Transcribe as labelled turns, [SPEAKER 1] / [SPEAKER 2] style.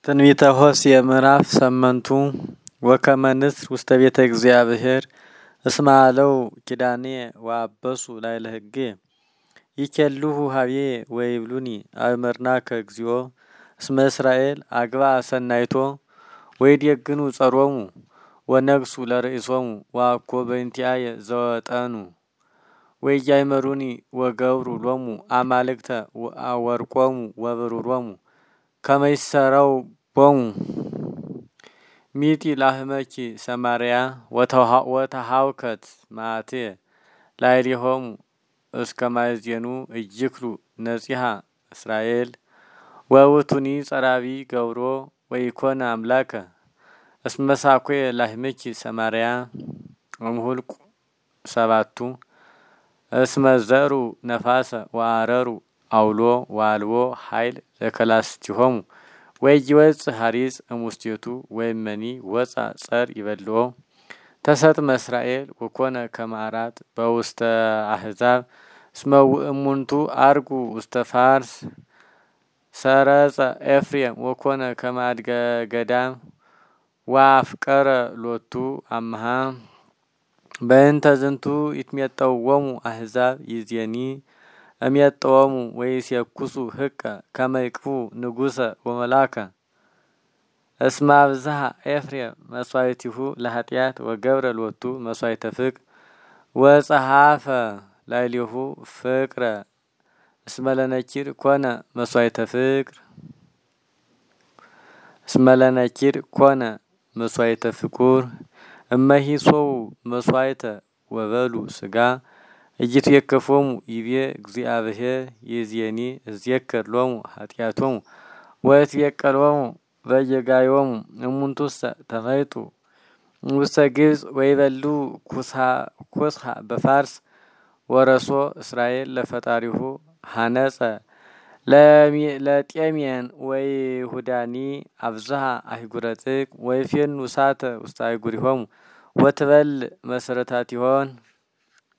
[SPEAKER 1] ትንቢተ ሆሴዕ ምዕራፍ 8 ወከመ ንስር ውስተ ቤተ እግዚአብሔር እስመ አለው ኪዳኔ ወአበሱ ላዕለ ሕጌ ይኬልሁ ሀቤ ወይብሉኒ አእመርናከ እግዚኦ እስመ እስራኤል አግብአ ሰናይቶ ወይዴግኑ ጸሮሙ ወነግሱ ለርእሶሙ ወአኮ በእንቲአየ ዘወጠኑ ወያይመሩኒ ወገብሩ ሎሙ አማልክተ ወወርቆሙ ወብሩሮሙ ከመይሰረው ቦሙ ሚጢ ላህመኪ ሰማርያ ወተሃውከት ማቴ ላዕሌሆሙ እስከ ማይዜኑ እይክሉ ነጺሃ እስራኤል ወውቱኒ ጸራቢ ገብሮ ወይኮነ አምላከ እስመ ሳኮየ ላህመኪ ሰማርያ እምሁልቁ ሰባቱ እስመ ዘሩ ነፋሰ ወአረሩ አውሎ ዋልቦ ኃይል ለከላስቲሆሙ ወይወጽእ ሐሪጽ እሙስቴቱ ወይመኒ ወጻ ጸር ይበልኦ ተሰጥመ እስራኤል ወኮነ ከማራት በውስተ አሕዛብ እስመ ውእሙንቱ አርጉ ውስተ ፋርስ ሰረጸ ኤፍሬም ወኮነ ከማድገ ገዳም ወአፍቀረ ሎቱ አምሃ በእንተ ዝንቱ ይትሜጠወሙ አሕዛብ ይዜኒ እሜጠወሙ ወይሴኩሱ ህቀ ከመይቅፉ ንጉሰ ወመላከ እስመ አብዝሃ ኤፍሬም መስዋዕቲሁ ለኃጢአት ወገብረ ሎቱ መስዋዕተ ፍቅር ወጸሐፈ ላዕሌሁ ፍቅረ እስመ ለነኪር ኮነ መስዋዕተ ፍቅር እስመ ለነኪር ኮነ መስዋዕተ ፍቁር እመሂሶው መስዋዕተ ወበሉ ስጋ እይትየከፎሙ ይቤ እግዚአብሔር ይዜኒ እዝየከር ሎሙ ኃጢአቶሙ ወእትቤቀሎሙ በየጋዮሙ እሙንቱሰ ተመይጡ ውስተ ግብጽ ወይበሉ ኩስሃ በፋርስ ወረሶ እስራኤል ለፈጣሪሁ ሐነጸ ለጤሜን ወይሁዳኒ አብዝሃ አህጉረ ጽቅ ወይፌኑ እሳተ ውስተ አህጉሪሆሙ ወትበል መሰረታቲሆን